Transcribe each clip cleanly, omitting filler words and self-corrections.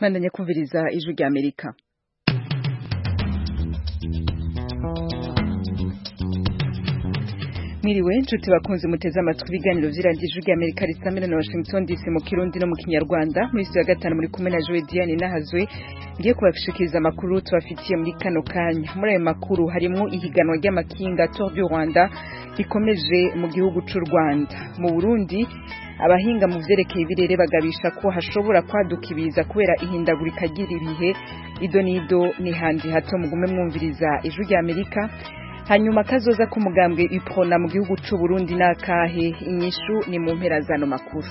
Mandanya kumviriza ijwi rya Amerika. Miriwe nshuti bakunze muteze amatwi ibiganiro vy'iradiyo ijwi rya Amerika risamira na Washington DC mu Kirundi no mu Kinyarwanda. Muri ya gatanu muri kumwe na Joe Diane Nahazwe ngiye kubashikiriza amakuru tubafitiye muri kano kanya. Muri ayo makuru harimo ihiganwa ry'amakinga Tour du Rwanda rikomeje mu gihugu c'u Rwanda. Mu Burundi abahinga mu vyerekeye ibirere bagabisha ko hashobora kwaduka ibiza kubera ihindagurika ry'ibihe. Ido nido ni handi hato mugume mwumviriza ijwi rya Amerika. Hanyuma kazoza k'umugambwe Iprona mu gihugu c'u Burundi nakahe, inyishu ni mu mpera zano makuru.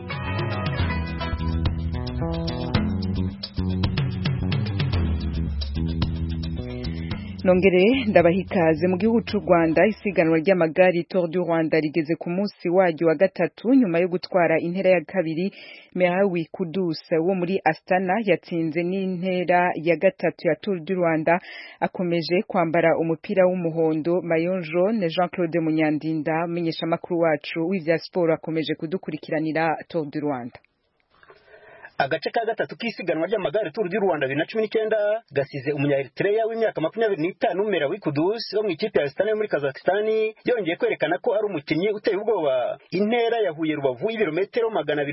Nongere ndabahikaze mu gihugu c'u Rwanda. Isiganwa ry'amagari Tour du Rwanda rigeze ku munsi waryo wa gatatu nyuma yo gutwara intera ya kabiri. Merawi Kudus wo muri Astana yatsinze n'intera ya gatatu ya Tour du Rwanda, akomeje kwambara umupira w'umuhondo maillot jaune. Jean-Claude Munyandinda menyesha makuru wacu w'ivya sport akomeje kudukurikiranira Tour du Rwanda. Agace ka gatatu k'isiganwa ry'amagare Tour du Rwanda 2019 gasize umunya-Eritrea w'imyaka 25 Merawi Kudus wo mu ikipe ya Astana muri Kazakhstan yongeye kwerekana ko ari umukinnyi uteye ubwoba. Intera yahuye Rubavu y'ibirometero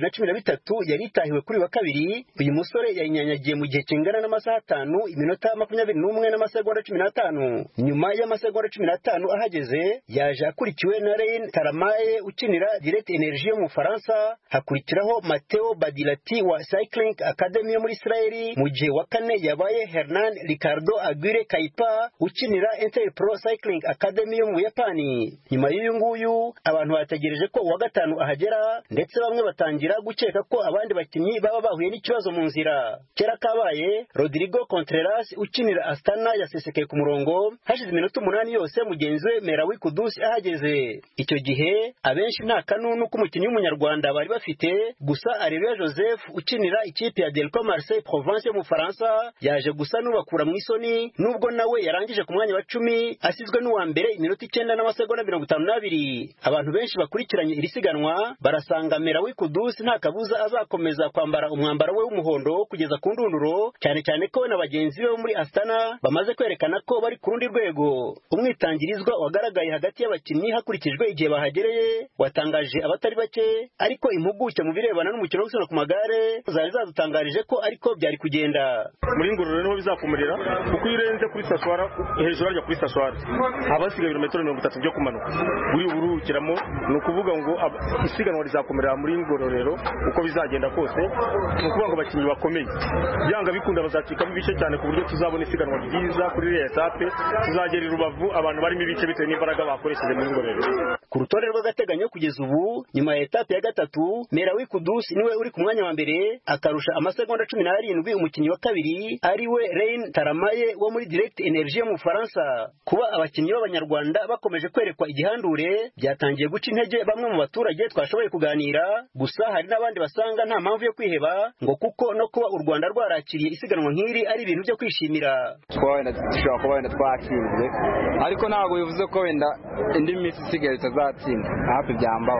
213 yari itahiwe kuri wa kabiri. Uyu musore yayinyanyagiye mu gihe kingana n'amasaha 5 iminota 21 n'amasegonda 15. Nyuma y'amasegonda 15 ahageze yaje akurikiwe na Rein Taramaye ukinira Direct Energie mu Faransa, hakurikiraho Matteo Badilati wa Cycling Academy muri Israeli. Mu gihe wa kane yabaye Hernan Ricardo Aguirre Kaipa ukinira Interpro Cycling Academy yo mu Yapani. Nyuma y'uyu nguyu abantu bategereje ko uwa gatanu ahagera, ndetse bamwe batangira gukeka ko abandi bakinnyi baba bahuye n'ikibazo mu nzira. Kera kabaye Rodrigo Contreras ukinira Astana yasesekeye ku murongo hashize iminota 8 yose mugenzi we Merawi Kudus ahageze. Icyo gihe abenshi nta kanunu k'umukinnyi w'umunyarwanda bari bafite, gusa Areruya Joseph ukinira ikipe ya Delco Marseille Provence mu Faransa yaje gusa n'ubakura mu isoni, nubwo nawe yarangije ku mwanya wa 10 asizwe n'uwa mbere iminota 9 n'amasegonda 52. Abantu benshi bakurikiranye iri siganwa barasanga Merawi Kudus nta kabuza azakomeza kwambara umwambaro we w'umuhondo kugeza ku ndunduro, cyane cyane ko na bagenzi be muri Astana bamaze kwerekana ko bari ku rundi rwego. Umwitangirizwa wagaragaye hagati y'abakinnyi hakurikijwe igihe bahagereye watangaje abatari bake, ariko impuguke mu birebana n'umukino w'isano ku magare zari zadutangarije ko ariko byari kugenda. Muri ngororero niho bizakumurira kuko urenze kuri saswara hejuru arya kuri saswara abasiga ibirometero 30 byo kumanuka buri urukiramo, no kuvuga ngo isiganwa rizakomerera muri ngororero uko bizagenda kose. No kuvuga ngo abakinnyi bakomeye byanga bikunda bazacika bibice cyane ku buryo tuzabona isiganwa ryiza kuri iriya etape, tuzagera Rubavu abantu barimo ibice bitewe n'imbaraga bakoresheje muri ngororero. Ku rutonde rw'agateganyo kugeza ubu nyuma ya etape ya gatatu Merawi Kudus niwe uri ku mwanya wa mbere akarusha amasegonda 17 umukinnyi wa kabiri ari we Rein Taramaye wo muri Direct Energie mu Faransa. Kuba abakinnyi b'abanyarwanda bakomeje kwerekwa igihandure byatangiye guca intege bamwe mu baturage twashoboye kuganira, gusa hari n'abandi basanga nta mpamvu yo kwiheba ngo kuko no kuba u Rwanda rwarakiriye isiganwa nk'iri ari ibintu byo kwishimira. Dushobora kuba wenda twatsinze, ariko ntabwo bivuze ko wenda indi minsi isigaye tutazatsinda. Hafi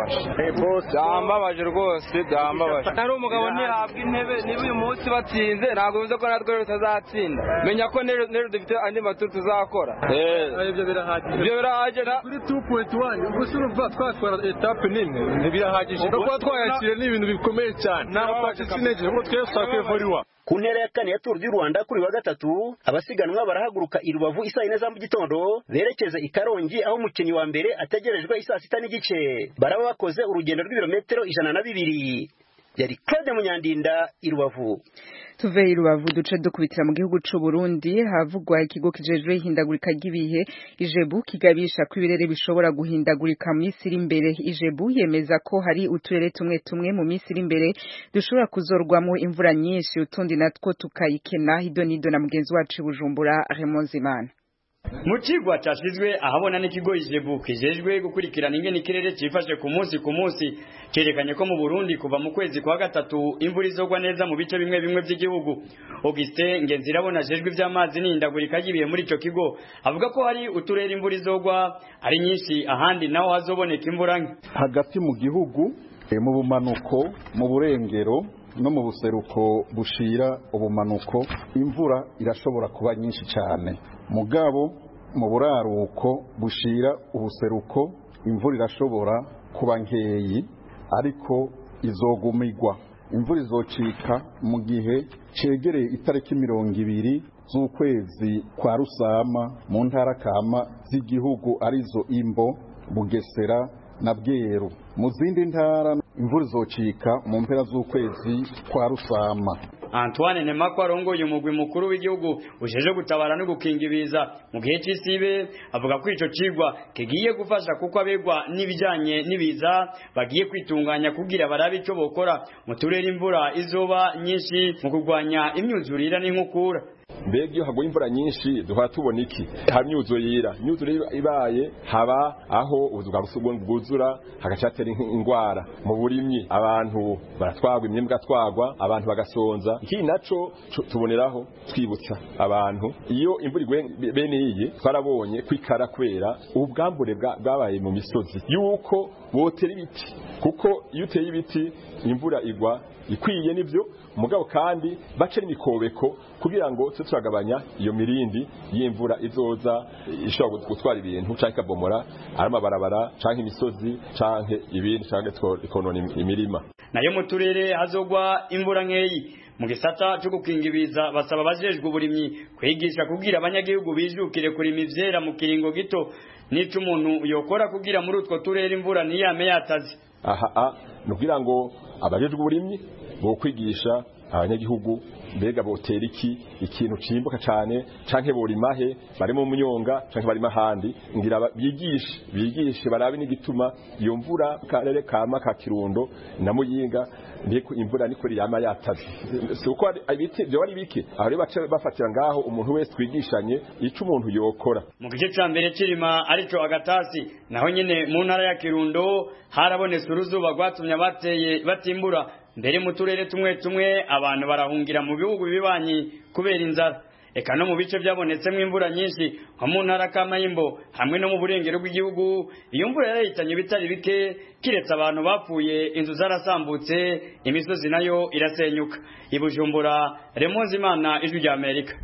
byambabaje rwose, byambabaje. Ari umugabo ntihabwa intebe niba uyu munsi batsinze ntabwo bivuze ko natwe tutazatsinda. Menya ko nero dufite andi maturu tuzakora. Ibyo birahagije kuri 2.1 ubwo urumva twatwara etape nini ntibirahagije kuko twayakire ni ibintu bikomeye cyane. N'abafashe sinege ngo twese twakevuriwa. Ku ntera ya kane ya Tour du Rwanda kuri wa gatatu abasiganwa barahaguruka i Rubavu isaa 4 za mu gitondo berekeza i Karongi aho umukinnyi wa mbere ategerejwe isaa 6 n'igice. Baraba bakoze urugendo rw'ibirometero 102. Yari Claude Munyandinda i Rubavu. Tuve i Rubavu duce dukubitira mu gihugu c'u Burundi havugwa ikigo kijejwe ihindagurika ry'ibihe Ijebu kigabisha ko ibirere bishobora guhindagurika mu minsi iri imbere. Ijebu yemeza ko hari uturere tumwe mu minsi iri imbere dushobora kuzorwamo imvura nyinshi, utundi natwo tukayikena. Idonido na mugenzi wacu Bujumbura Raymond Zimana. Mu kigwa cyashizwe ahabona n'ikigo Ijebu kijejwe gukurikirana ingene ikirere cifashe ku munsi cerekanye ko mu Burundi kuva mu kwezi kwa gatatu imvura izogwa neza mu bice bimwe by'igihugu. Augustin Ngenzirabona jejwe ivy'amazi n'indagurika yibiye muri ico kigo avuga ko hari uturere imvura izogwa ari nyinshi, ahandi naho hazoboneka imvura hagati mu gihugu, mu bumanuko, mu burengero no mu buseruko bushira ubumanuko imvura irashobora kuba nyinshi cyane. Mugabo mu buraruko bushira ubuseruko imvura irashobora kuba nkeyi ariko izogumigwa. Imvura izocika mu gihe cegereye itariki 20 z'ukwezi kwa Rusama mu ntara kama z'igihugu arizo Imbo, Bugesera na Bweru. Mu zindi ntara imvura izocika mu mpera z'ukwezi kwa Rusama. Antoine Nemako arongoye umugwi mukuru w'igihugu ujeje gutabara no gukinga ibiza mu gihe cy'isibe avuga ko ico cigwa kigiye gufasha kuko abegwa n'ibijanye n'ibiza bagiye kwitunganya kugira barabe ico bokora mu turere imvura izoba nyinshi mu kurwanya imyuzurira n'inkukura. Mbega iyo haguye imvura nyinshi duha tubona iki? Hari imyuzurira ibaye haba aho ubuzuga bwuzura hagacatera ingwara mu burimyi abantu baratwagwa imyembwa twagwa abantu bagasonza. Iki naco tuboneraho twibutsa abantu iyo imvura igwe bene iyi twarabonye kwikara kwera ubwambure bwabaye mu misozi yuko botera ibiti kuko iyo uteye ibiti imvura igwa ikwiye nivyo mugabo kandi bace n'imikobeko kugira ngo turagabanya iyo mirindi y'imvura izoza ishobora gutwara ibintu canke kabomora aramabarabara canke imisozi canke ibindi canke ikonona imirima. Nayo mu turere hazogwa imvura nkeyi mu gisata cyo gukinga ibiza basaba abajejwe uburimyi kwigisha kugira abanyagihugu bijukire kurima ivyera mu kiringo gito n'ico umuntu yokora kugira muri utwo turere imvura ntiyame yataze. Nukugira ngo abajejwe uburimyi bo kwigisha abanyagihugu mbega botera ikintu cimbuka cyane canke borimahe bari mu munyonga canke bari mahandi ngira bigishe barabe n'igituma iyo mvura karere kama ka Kirundo na Muyinga ndiko imvura niko yama yataze suko ibiti byo bari bike aho rero bace bafatira ngaho umuntu wese twigishanye ico umuntu yokora. Mu gice ca mbere kirima arico agatasi naho nyene mu ntara ya Kirundo harabonetse uruzuba rwatumye bateye batimbura mbere mu turere tumwe abantu barahungira mu bihugu bibanyi kubera inzara. Eka no mu bice byabonetsemo imvura nyinshi nko mu ntara Kamayimbo hamwe no mu burengero bw'igihugu iyo mvura yarahitanye bitari bike kiretse abantu bapfuye inzu zarasambutse imisozi nayo irasenyuka. Ibujumbura Remonzimana Ijwi rya Amerika.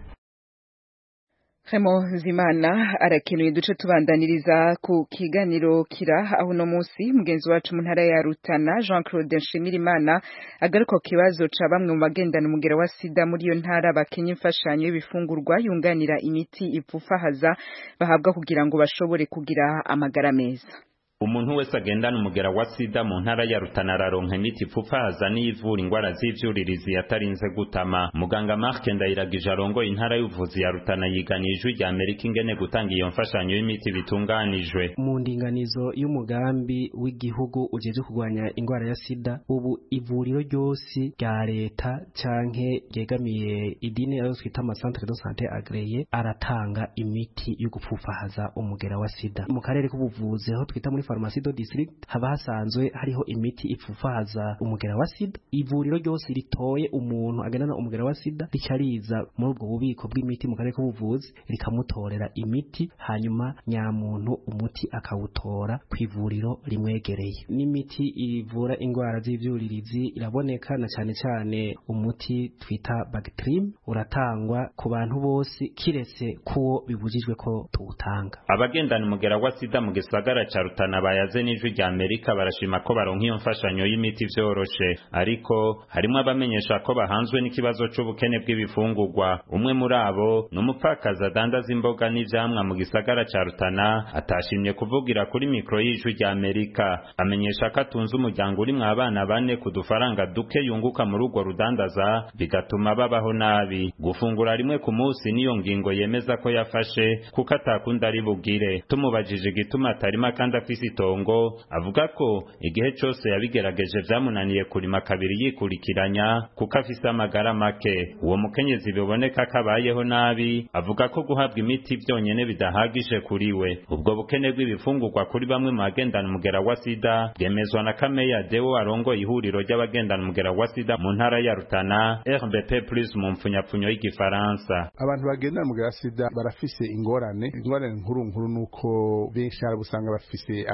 Hemo Zimana arakenuye duce tubandaniriza ku kiganiro kira aho no munsi mugenzi wacu mu ntara ya Rutana Jean-Claude Nshimirimana agaruka ku kibazo ca bamwe mu bagendana umugera wa sida muri iyo ntara bakenye imfashanyo y'ibifungurwa yunganira imiti ipfufahaza bahabwa kugira ngo bashobore kugira amagara meza. Umuntu wese agendana umugera wa sida mu ntara ya Rutana araronka imiti ipfufahaza n'ivura ingwara z'ivyuririzi yatarinze gutama. Muganga Mark Ndayiragije arongoye intara y'ubuvuzi ya Rutana yiganiye Ijwi rya Amerika ingene gutanga iyo mfashanyo y'imiti bitunganijwe. Mu ndinganizo y'umugambi w'igihugu ujeje kurwanya ingwara ya sida ubu ivuriro ryose rya leta canke ryegamiye idini ayo twita amasantre de santé agreye aratanga imiti yo gupfufahaza umugera wa sida. Mu karere k'ubuvuzi aho twita muri Pharmacie do district haba hasanzwe hariho imiti ipfufahaza umugera wa sida. Ivuriro ryose ritoye umuntu agendana umugera wa sida ricariza muri ubwo bubiko bw'imiti mu karere k'ubuvuzi rikamutorera imiti hanyuma nyamuntu umuti akawutora kw'ivuriro rimwegereye. N'imiti ivura ingwara z'ivyuririzi iraboneka na cyane umuti twita Bactrim uratangwa ku bantu bose kiretse kuwo bibujijwe ko tuwutanga. Abagendana umugera wa sida mu gisagara ca Rutana bayaze n'Ijwi rya Amerika barashima ko baronka iyo mfashanyo y'imiti vyoroshe ariko harimo abamenyesha ko bahanzwe n'ikibazo c'ubukene bw'ibifungurwa. Umwe muri abo n'umupfakazi adandaza imboga n'ivyamwa mu gisagara ca Rutana atashimye kuvugira kuri mikro y'Ijwi rya Amerika. Amenyesha ko atunze umuryango urimwo abana bane ku dufaranga duke yunguka muri urwo rudandaza bigatuma babaho nabi. Gufungura rimwe ku munsi niyo ngingo yemeza ko yafashe kuko atakunda ari bugire. Tumubajije igituma atarima kandi afise itongo avuga ko igihe cyose yabigerageje vyamunaniye kurima kabiri yikurikiranya kuko afise amagara make. Uwo mukenyezi biboneka kabayeho nabi avuga ko guhabwa imiti byonyene bidahagije kuri we. Ubwo bukene bw'ibifungurwa kuri bamwe mu bagendana umugera wa sida bwemezwa na Kameya Deo arongo ihuriro ry'abagendana umugera wa sida mu ntara ya Rutana RBP+ mu mfunyapfunyo y'igifaransa. Abantu bagendana umugera wa sida barafise ingorane nkuru nuko benshi arabusanga bafise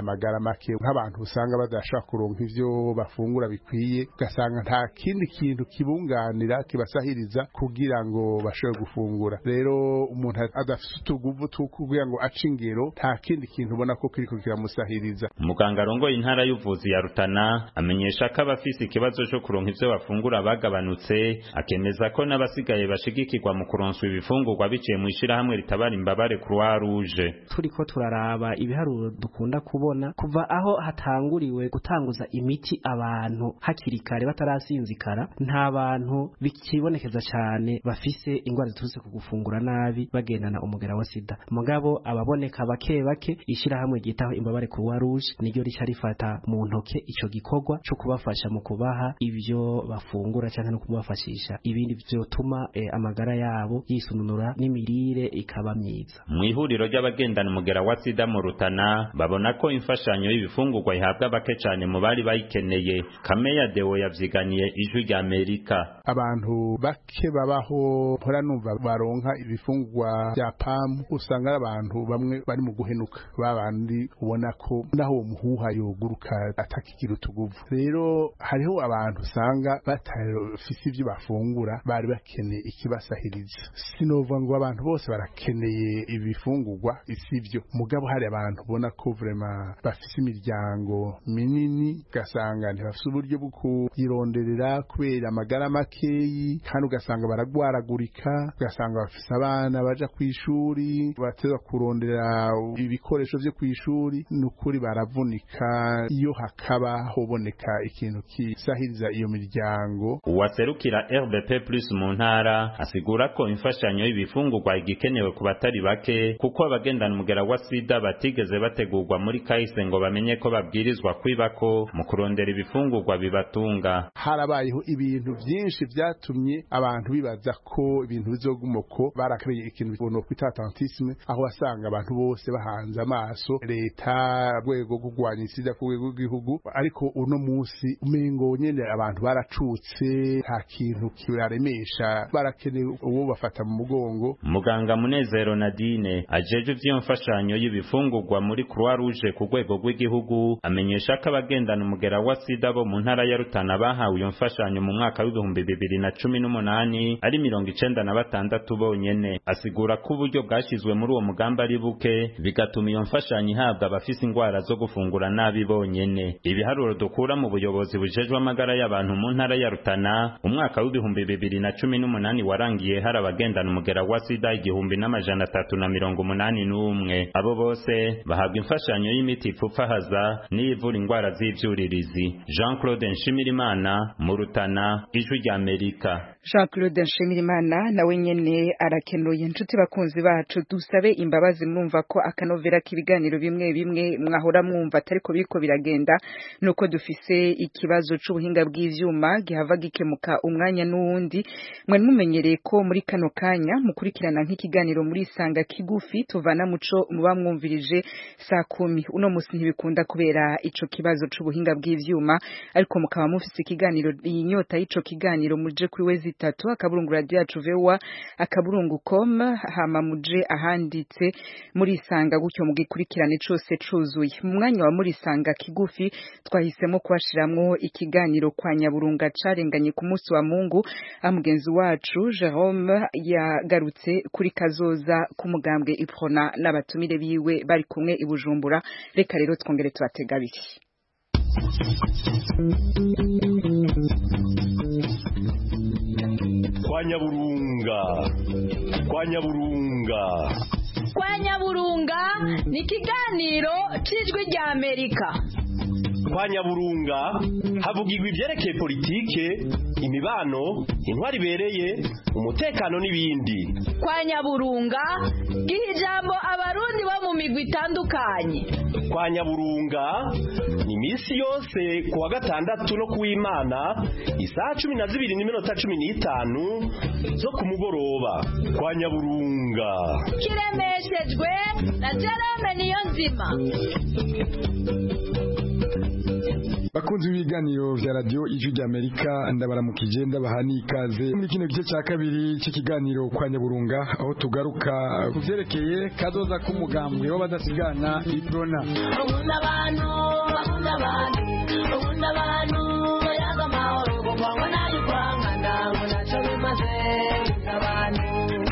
amagara make nk'abantu usanga badashaka kuronka ivyo bafungura bikwiye ugasanga nta kindi kintu kibunganira kibasahiriza kugira ngo bashobore gufungura rero umuntu adafite utuguvu kugira ngo ace ingero nta kindi kintu ubona ko kiriko kiramusahiriza. Muganga arongoye intara y'ubuvuzi ya Rutana amenyesha ko abafise ikibazo cyo kuronka ivyo bafungura bagabanutse, akemeza ko n'abasigaye bashigikirwa mu kuronswa ibifungurwa biciye mu ishirahamwe ritabara imbabare Croix Rouge. Turiko turaraba ibiharuro dukunda kubona kuva aho hatanguriwe gutanguza imiti abantu hakiri kare batarasinzikara, nta bantu bikibonekeza cyane bafise ingwara ziturutse ku gufungura nabi bagendana umugera wa sida. Mugabo ababoneka bake bake ishirahamwe ryitaho imbabare Croix Rouge niryo rica rifata mu ntoke ico gikorwa cyo kubafasha mu kubaha ivyo bafungura cyangwa no kubafashisha ibindi vyotuma amagara yabo yisununura n'imirire ikaba myiza. Mu ihuriro ry'abagendana umugera wa sida mu Rutana babona ko imfashanyo y'ibifungurwa ihabwa bake cyane mu bari bayikeneye. Kameya Deo yavyiganiye Ijwi rya Amerika. Abantu bake babaho mpora numva baronka ibifungurwa bya PAM, usanga abantu bamwe bari mu guhenuka, babandi ubona ko naho muhuha yoguruka atakigira utuguvu. Rero hariho abantu usanga batafise ivyo bafungura bari bakeneye ikibasahiriza. Sinova ngo abantu bose barakeneye ibifungurwa isivyo, mugabo hari abantu ubona ko vraiment bafise imiryango minini gasanga ntibafise uburyo bwo kuyironderera kubera amagara makeyi, kandi ugasanga baragwaragurika, ugasanga bafise abana baja kwishuri bateza kurondera ibikoresho vyo kwishuri, nukuri baravunika. Iyo hakaba hoboneka ikintu kisahiriza iyo miryango. Uwaserukira RBP Plus mu ntara asigura ko imfashanyo y'ibifungurwa igikenewe ku batari bake, kuko abagendana umugera wa sida batigeze bategurwa muri kahise ngo bamenye ko babwirizwa kwibako mu kurondera ibifungurwa bibatunga. Harabayeho ibintu byinshi byatumye abantu bibaza ko ibintu bizogumoko, barakreye ikintu no kwita attentisme, aho wasanga abantu bose bahanze amaso leta rwego gugwanya sida ku rwego rw'igihugu, ariko uno munsi umengo nyene abantu baracutse, nta kintu kiraremesha, barakeneye uwo bafata mu mugongo. Muganga Munezero Nadine ajeje vy'imfashanyo y'ibifungurwa muri Croix Rouge ku rwego rw'igihugu amenyesha ko abagendana umugera wa sida bo mu ntara ya Rutana bahawe iyo mfashanyo mu mwaka w'ibihumbi 2018 ari 96 bonyene. Asigura ko uburyo bwashizwe muri uwo mugamba ari buke, bigatuma iyo mfashanyo ihabwa abafise ingwara zo gufungura nabi bonyene. Ibiharuro dukura mu buyobozi bujejwe amagara y'abantu mu ntara ya Rutana, umwaka w'ibihumbi 2018 warangiye hari abagendana umugera wa sida 1381. Abo bose bahabwa imfashanyo y'imiti ipfupfahaza n'ivura ingwara z'ivyuririzi. Jean-Claude Nshimirimana mu Rutana, Ijwi rya Amerika. Jean-Claude Nshimirimana nawe nyene arakenuye. Inshuti bakunzi bacu, dusabe imbabazi mwumva ko akanovera k'ibiganiro bimwe bimwe mwahora mwumva atariko biriko biragenda, nuko dufise ikibazo c'ubuhinga bw'ivyuma gihava gikemuka umwanya n'uwundi. Mwe mumenyereye ko muri kano kanya mukurikirana nk'ikiganiro muri Sanga kigufi tuvana muco muba mwumvirije saa 10. Uno musi ntibikunda kubera ico kibazo c'ubuhinga bw'ivyuma, ariko mukaba mufise ikiganiro inyota y'ico kiganiro muje kuri wezi 3 akaburungu radio yacu vewa akaburungu.com, hama muje ahanditse muri Sanga gutyo mugikurikirane cose cuzuye. Mu mwanya wa muri Sanga kigufi twahisemo kubashiramwo ikiganiro kwa Nyaburunga carenganye ku munsi wa Mungu. Amugenzi wacu Jerome yagarutse kuri kazoza k'umugambwe Iprona n'abatumire biwe bari kumwe i Bujumbura. Reka rero twongere tubatega biki. Kwa Nyaburunga ni ikiganiro c'Ijwi rya Amerika. Kwa Nyaburunga havugirwa ivyerekeye politike, imibano, intwari ibereye, umutekano n'ibindi. Kwa Nyaburunga giha ijambo abarundi bo mu migwi itandukanye. Kwa Nyaburunga ni imisi yose kuwa gatandatu no kuw'Imana isaha 12:15 zo ku mugoroba. Kwa Nyaburunga kiremeshejwe na Jerome Niyonzima. bakunzi b'ibiganiro vya radio Ijwi ry'Amerika ndabaramukije ndabaha n'ikaze muri kino gice cya kabiri cy'ikiganiro kwa Nyaburunga aho tugaruka kuvyerekeye kazoza k'umugambwe w'abadasigana Iprona. Ukunda abantu yaga amahoro kuva nayo kwangana munaco bimaze abantu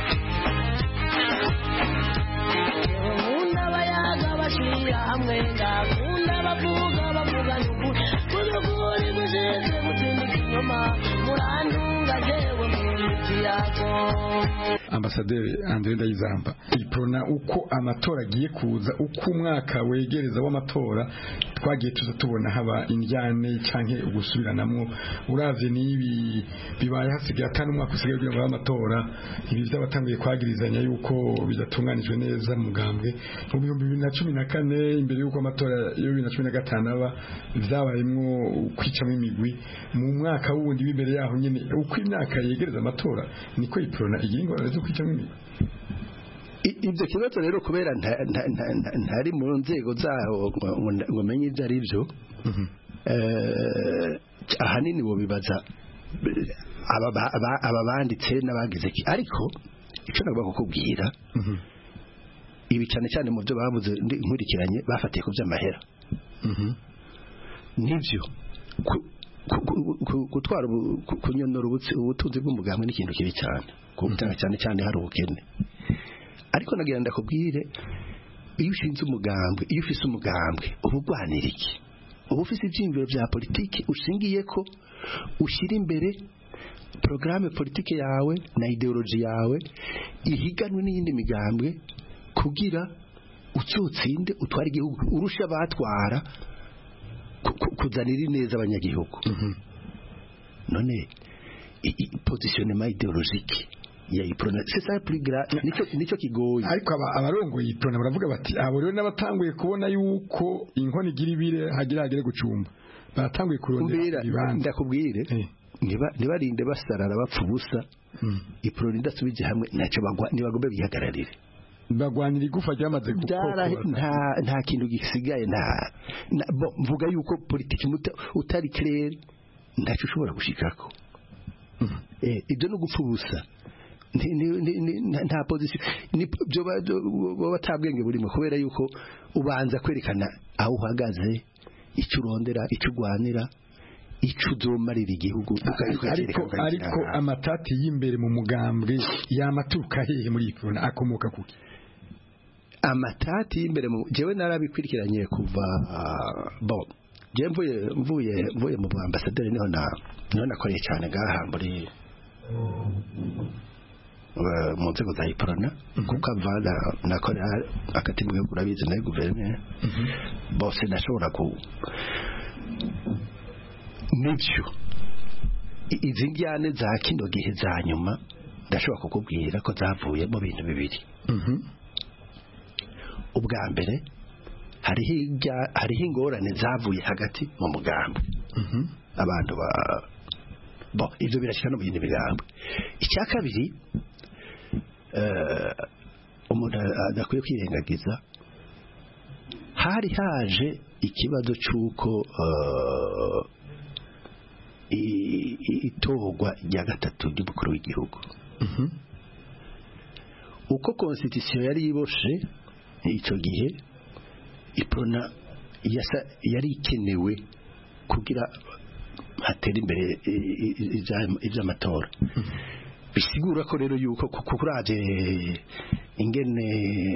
ukunda bayaga bashira hamwe ngakunda bavuga n'ukuri gushize mutindika inyuma murandunga jewe mu miti yako. Ambasaderi Andre Ndayizamba, Iprona uko amatora agiye kuza, uko umwaka wegereza w'amatora twagiye tuza tubona haba indyane canke ugusubiranamwo, uravye n'ibi bibaye hasigaye atanu umwaka usigaye kugira ngo amatora, ibi by'abatanguye kwagirizanya yuko bidatunganijwe neza mugambwe mu 2014 imbere yuko amatora yo 2015 aba byabayemwo kwicamo imigwi mu mwaka wundi w'imbere yaho nyene, uko imyaka yegereza amatora niko Iprona igira ingorane zo kwicamo imigwi. Ibyo kibazo rero kubera ntari mu nzego zaho ngo menye ibyo ari byo, ahanini bo bibaza aba banditse n'abagize ki, ariko icyo nagomba kukubwira ibi cyane cyane mu byo babuze nkurikiranye bafatiye ku by'amahera nibyo gutwara kunyonora ubutunzi bw'umugambwe n'ikintu kibi cyane kubutanga cyane cyane hari ubukene, ariko nagira ndakubwire iyo ushinze umugambwe, iyo ufise umugambwe uba urwanira iki, uba ufise ibyiyumviro bya politiki ushingiye ko ushyira imbere porogaramu politiki yawe na ideoloji yawe ihiganwe n'iyindi migambwe kugira utsinde utwara igihugu urusha abatwara kuzanira neza abanyagihugu. None positionnement idéologique ya Iprona c'est ça plus grave, nico kigoye. Ariko abarongoye Iprona baravuga bati abo rero n'abatanguye kubona yuko inkoni igira ibire hagire gucumba, baratanguye kurondera ibibanza. Ndakubwire ntibarinde basarara bapfa ubusa, Iprona idasubije hamwe ntacyo ntibagomba bihagararire, bagwanira igufa ryamaze gukora, nta kintu gisigaye, mvuga yuko politiki utari clair ntacyo ushobora gushikako. Ibyo no gupfa ubusa nta position byo batabwenge burimo, kubera yuko ubanza kwerekana aho uhagaze, icyo urondera, icyo urwanira, icyo uzomarira igihugu. Ariko amatati y'imbere mu mugambwe yamaturuka hehe muri Iprona, akomoka kuki? Amatati y'imbere jewe narabikurikiranye kuva je mvuye mu ambasaderi niho nakoreye cyane gaha muri mu nzego za Iprona, kuko avana nakorera akati mu gihugu urabizi na guverineri bose nashobora nibyo izi njyane za kino gihe za nyuma ndashobora kukubwira ko zavuye mu bintu bibiri. Ubwa mbere hariho ingorane zavuye hagati mu mugambi, abantu ibyo birashika no mu yindi migambi. Icya kabiri umuntu adakwiye kwirengagiza, hari haje ikibazo cy'uko itorwa rya gatatu ry'umukuru w'igihugu, uko constitution yari iboshe icyo gihe, Iprona yari ikenewe kugira hatera imbere iby'amatora. Bisigura ko rero yuko kukuraje ingene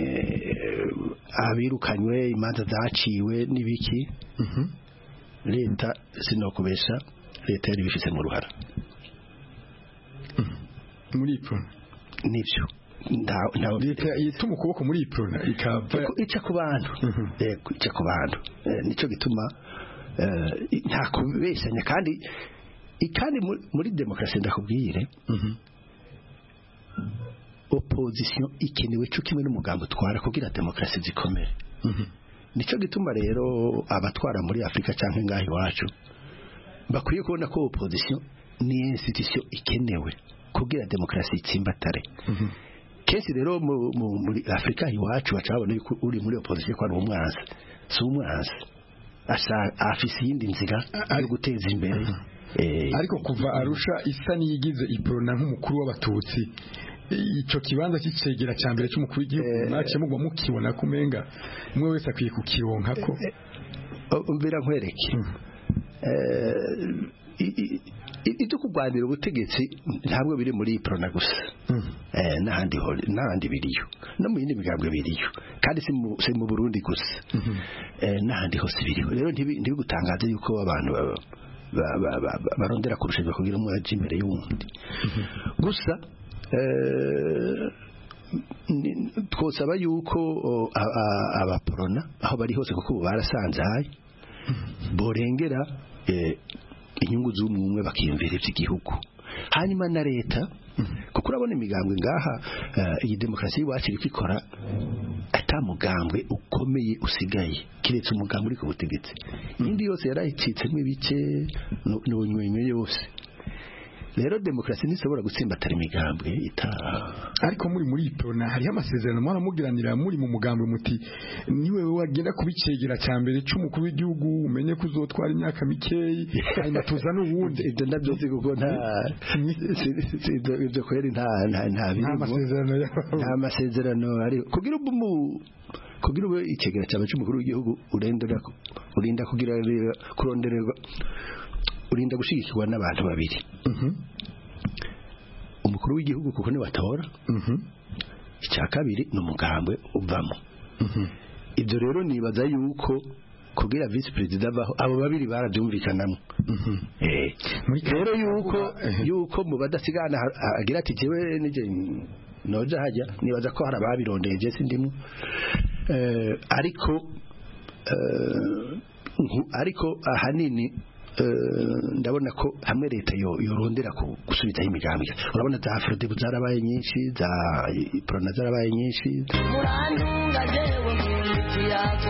abirukanywe, imanza zaciwe n'ibiki, leta sinokubesha, leta yari bifise mu ruhara muri Iprona. Nibyo leta yituma ukuboko muri Iprona ikava ica ku bantu, ica ku bantu, nicyo gituma nta kubeshanya. kandi muri demokarasi ndakubwire, opposition ikenewe cyo kimwe n'umugambo utwara kugira demokarasi zikomere. Nicyo gituma rero abatwara muri Afrika cyangwa ngaho iwacu bakwiye kubona ko opposition ni institution ikenewe kugira demokarasi itsimbatare. Kenshi rero muri Afrika iwacu bacabona yuko uri muri opposition ko ari umwanzi, si umwanzi. afise iyindi nzira yo guteza imbere ariko kuva Arusha isa niyigize iprona nk'umukuru w'abatutsi ico kibanza cy'icegera cya mbere cy'umukuru w'igihugu mwace mugwa mukibona kumenga umwe wese akwiye kukironka ko umvira nkwereke ibyo kurwanira ubutegetsi ntabwo biri muri iprona gusa n'ahandi biriyo no mu yindi migambwe biriyo kandi si mu Burundi gusa n'ahandi hose biriho rero ntibigutangaze yuko abantu barondera kurusha kugira umwe aje imbere y'uwundi gusa twosaba yuko abaprona aho bari hose kuko barasanzaye borengera inyungu z'umwe bakiyumvira iby'igihugu hanyuma na leta kuko urabona imigambwe ngaha iyi demokarasi y'iwacu iri kwikora atamugambwe ukomeye usigaye kiretse umugambwe uri ku butegetsi iyindi yose yarayicitsemo ibice n'ubunywenye yose rero demokarasi ntisobora gutsimbatara imigambwe ariko muri iprona hariho amasezerano mwaramugiranira muri mu mugambwe muti niwe wagenda kubicegera cya mbere cy'umukuru w'igihugu umenye ko uzotwara imyaka mikeyi hanyuma tuzana uwundi ibyo ndabyo kuko ibyo kweri nta masezerano ari kugira ube icegera cyawe cy'umukuru w'igihugu urinda kurondererwa urinda gushigikirwa n'abantu babiri umukuru w'igihugu kuko ni batora icya kabiri ni umugambwe uvamo ibyo rero nibaza yuko kugira vice president avaho abo babiri barabyumvikanamo rero yuko mu badasigana agira ati jewe nije noja hajya nibaza ko hari ababirondeye je sindimo ariko ahanini ndabona ko hamwe leta yorondera gusubizaho imigambi urabona za Afrodebu zarabaye nyinshi za Prona zarabaye nyinshi murantunga jewe nk'imiti yako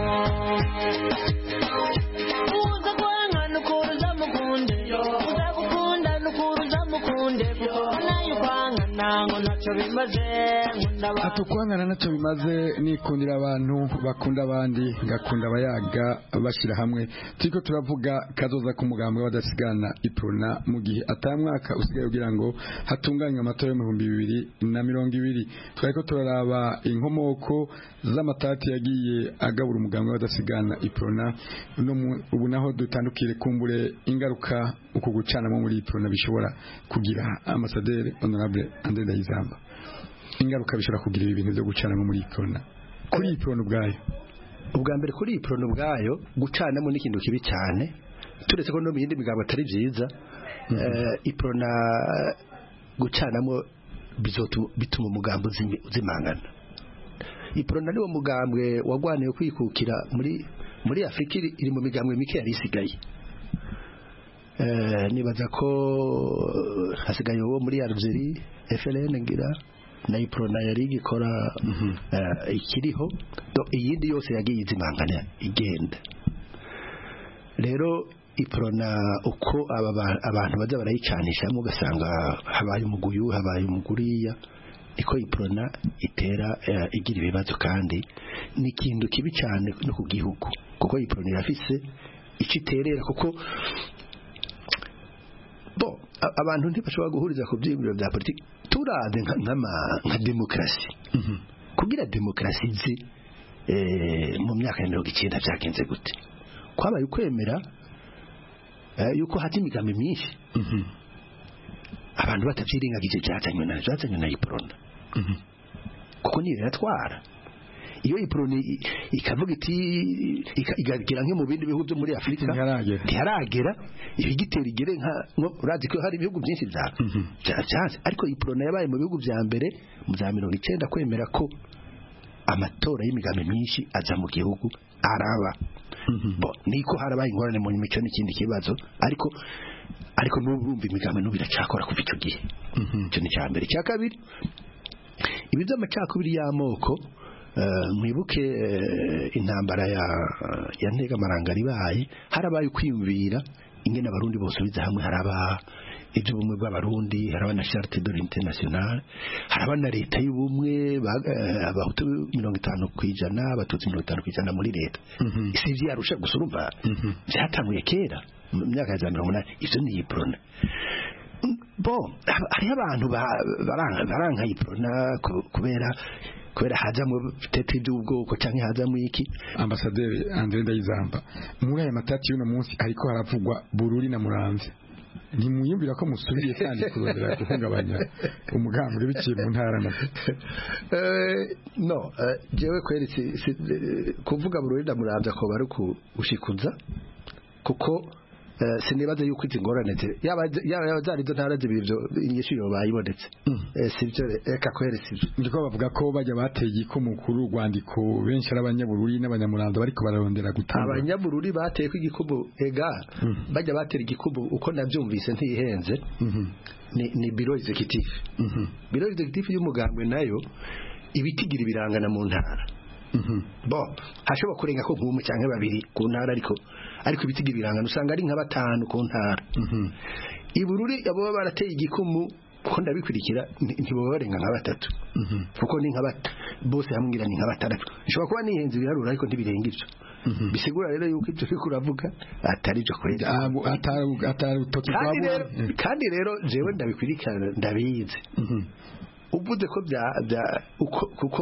uza kwanga nukuruza mukunde uza gukunda nukuruza mukunde kuko nayo kwanga nango ntacyo bimaze atukwangana ntacyo bimaze nikundira abantu bakunda abandi ngakunda abayaga bashira hamwe turiko turavuga kazoza ku mugambwe w'adasigana iprona mu gihe atamwaka usigaye kugira ngo hatunganywe amatora mu 2020 twariko turaraba inkomoko z'amatati yagiye agabura umugambwe w'adasigana iprona ubu naho dutandukire kumbure ingaruka uko gucanamo muri iprona bishobora kugira Ambassadeur Honorable André Ndayizamba ingaruka bishobora kugira ibintu byo gucanamo muri iprona kuri iprona ubwayo ubwa mbere kuri iprona ubwayo gucanamo n'ikintu kibi cyane turetse ko no mu yindi migabo atari byiza iprona gucanamo bituma umugambo uzimangana iprona niwo mugambwe wagwaniye kwikukira muri Afrika iri mu migambwe mike yari isigaye nibaza ko hasigaye uwo muri Algeria FLN ngira na iprona yari igikora ikiriho iyindi yose yagiye izimangana igenda rero iprona uko abantu baza barayicanisha ugasanga habaye umuguyu habaye umuguriya iko iprona itera igira ibibazo kandi ni ikintu kibi cyane no ku gihugu kuko iprona irafise iciterera kuko abantu ntibashobora guhuriza ku byibiro bya politiki turaze nka demokarasi kugira demokarasi izi mu myaka ya 90 byagenze gute kwabaye ukwemera yuko hati imigambi myinshi abantu batavyiringagije byazanywe na iprona kuko niyo yatwara iyo iprona ikavuga iti igagera nke mu bindi bihugu byo muri Afrika ntiharagera ibigitera igere nka urazi ko hari ibihugu byinshi byanze ariko iprona yabaye mu bihugu bya mbere mu za 90 kwemera ko amatora y'imigambi myinshi aza mu gihugu araba niko harabaye ingorane mu mico n'ikindi kibazo ariko n'ubumva imigambi n'ubiracakora kuva icyo gihe icyo ni cyambere cya kabiri ibizo amacakubiri y'amoko mwibuke intambara ya ntega marangari baye harabaye kwiyumvira ingene abarundi bose biza hamwe haraba iby'ubumwe bw'abarundi haraba na charte de l'unité nationale haraba na leta y'ubumwe abahutu 50% abatutsi 50% muri leta isi yarusha gusa urumva byatanguye kera mu myaka ya 80 ivyo ni iprona hari abantu baranka iprona kubera hajamwe tete by'ubwoko canke hajamwe iki. Ambasaderi Andre Ndayizamba, muri aya matati y'uno munsi ariko haravugwa Bururi na Muramvya, ntimwiyumvira ko musubiriye kandi kurondera guhungabanya umugambi biciye mu ntara na no jewe kweri kuvuga Bururi na Muramvya ko bari kushikuza kuko sinibaza yuko izi ngorane yaba zari zo ntara zibivyo inyishuro bayibonetse sivyo eka kweri sivyo ndiko bavuga ko bajya bateye ko mukuru rwandiko benshi arabanyabururi n'abanyamurambo bariko bararondera gutanga abanyabururi bateye ko igikubu ega bajya batera igikubu uko navyumvise ntihenze ni biro executive biro executive y'umugambwe nayo ibitigira ibirangana mu ntara hashobora kurenga ko nk'umwe cyangwa babiri ku ntara ariko ibitigira ibirangana usanga ari nka batanu ku ntara ibururi abo barateye igikumu ko ndabikurikira ntibaba barenga nka batatu kuko ni nka bose hamwe ni nka batandatu bishobora kuba nihenze ibiharuro ariko ntibirenga ivyo bisigura rero yuko ibyo biko uravuga atari byo kweli kandi rero jewe ndabikurikirana ndabizi uvuze ko kuko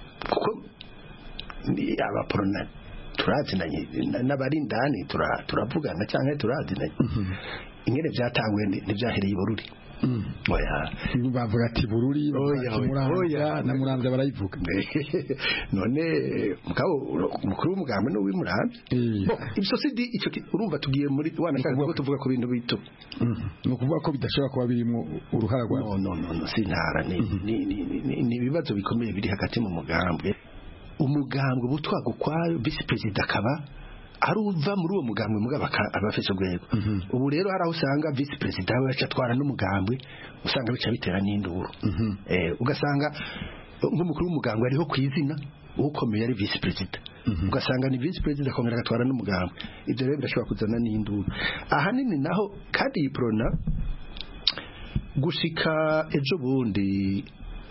ni abaporona turazinanye n'abari ndani turavugana cyangwa turazinanye ingene byatanguye ntibyahereye Bururi bavuga ati Bururi na Muramvya barayivuga none mugabo mukuru w'umugambi no w'Imuramvya ibyo sidi icyo urumva tugiye muri wanashaka tuvuga ku bintu bito no kuvuga ko bidashobora kuba birimo uruhara rwa no sintara ni ibibazo bikomeye biri hagati mu mugambi umugambwe butwaga ukwayo vice president akaba aruva muri uwo mugambwe mugaba abafeshe rwego ubu rero hari aho usanga vice president we acatwara n'umugambwe usanga bica bitera n'induru ugasanga nk'umukuru w'umugambwe ariho kwizina ukomeye ari vice president ugasanga ni vice president akomera agatwara n'umugambwe ibyo rero birashobora kuzana n'induru ahanini naho kandi iprona gushika ejo bundi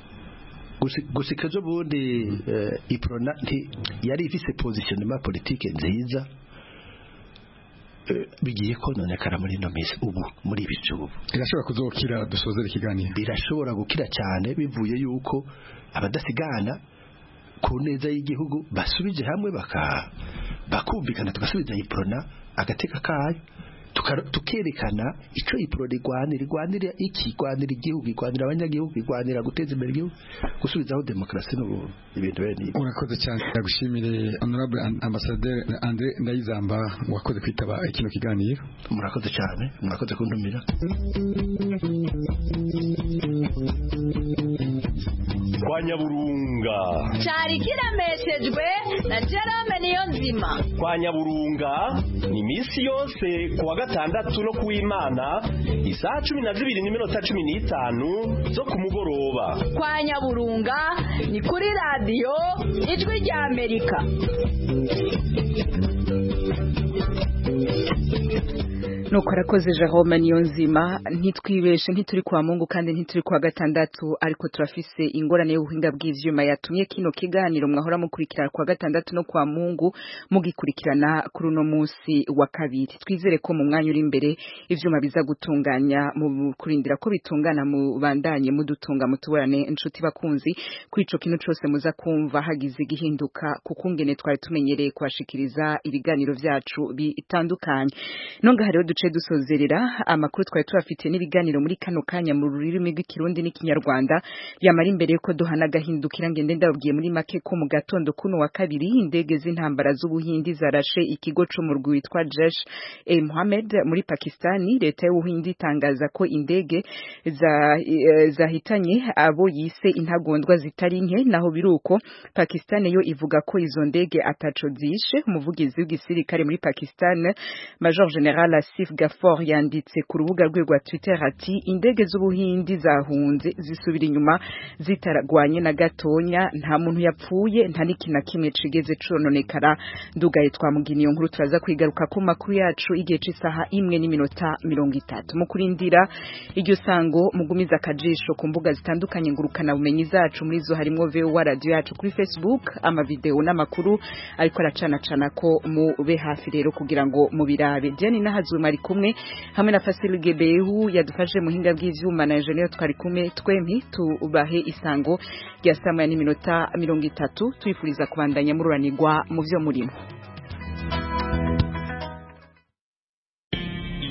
iprona yari ifise positionnement politique nziza bigiye kononekara muri no misi ubu muri bicubu irashobora kuzokira dusozera ikiganiro birashobora gukira cyane bivuye yuko abadasigana ku neza y'igihugu basubije hamwe bakumvikana tugasubiza iprona agateka kayo tukerekana icyo iprona igwanira igihugu igwanira abanyagihugu igwanira guteza imbere igihugu gusubizaho demokarasi n'ubuntu ibintu bene urakoze cyane ndagushimire honorable ambassadeur Andre Ndayizamba wakoze kwitaba kino kiganiro murakoze cyane murakoze kuntumira kwa Nyaburunga cyari kiremeshejwe na Jerome Niyonzima. Kwa Nyaburunga ni misi yose kuwa gatandatu no kuw'Imana isaha 12:15 zo kumugoroba. Kwa Nyaburunga ni kuri radio Ijwi rya Amerika. nuko arakoze Jerome Niyonzima. Ntitwibeshe ntituri kwa Mungu kandi ntituri kwa gatandatu, ariko turafise ingorane y'ubuhinga bw'ivyuma yatumye kino kiganiro mwahora mukurikirana kwa gatandatu no kwa Mungu mugikurikirana kuri uno munsi wa kabiri. Twizere ko mu mwanya uri imbere ivyuma biza gutunganya mu kurindira ko bitungana mu bandanye mudutunga mutuburane inshuti bakunzi kwico kintu cyose muza kumva hagize gihinduka kukungene twari tumenyereye kwashikiriza ibiganiro vyacu bitandukanye. Nonga hariho duce dusozerera amakuru twari tubafitiye n'ibiganiro muri kano kanya mu rurimi rw'ikirundi n'ikinyarwanda yamara imbere yuko duhana gahindukira ngende ndababwiye muri make ko mu gatondo kuno wa kabiri indege z'intambara z'ubuhindi zarashe ikigo cyo mu rwego witwa Jaish Mohammed muri Pakistani. Leta y'ubuhindi itangaza ko indege zahitanye abo yise intagondwa zitari nke, naho biruko Pakistani yo ivuga ko izo ndege ataco zishe. Umuvugizi w'igisirikare muri Pakistan Major General Asif Gafor yanditse ku rubuga rwe rwa Twitter ati indege z'ubuhindi zahunze zisubira inyuma zitaragwanye na gatonya nta muntu yapfuye nta n'ikina kimwe cigeze cononekara ndugaye twamuginiye nkuru turaza kwigaruka ku makuru yacu igihe c'isaha 1:30 mu kurindira iryo sango mugumiza akajisho ku mbuga zitandukanye ngurukana bumenyi zacu muri zo harimo VOA radio yacu kuri Facebook ama video n'amakuru ariko aracana ko mube hafi rero kugira ngo mubirabe Diane Nahazwe mari kumwe hamwe na Fasil Gebehu yadufashe muhinga bw'ivyuma na engineer twari kumwe twempi tubahe isango rya 30 twifuriza kubandanya mururanirwa mu vyo murimo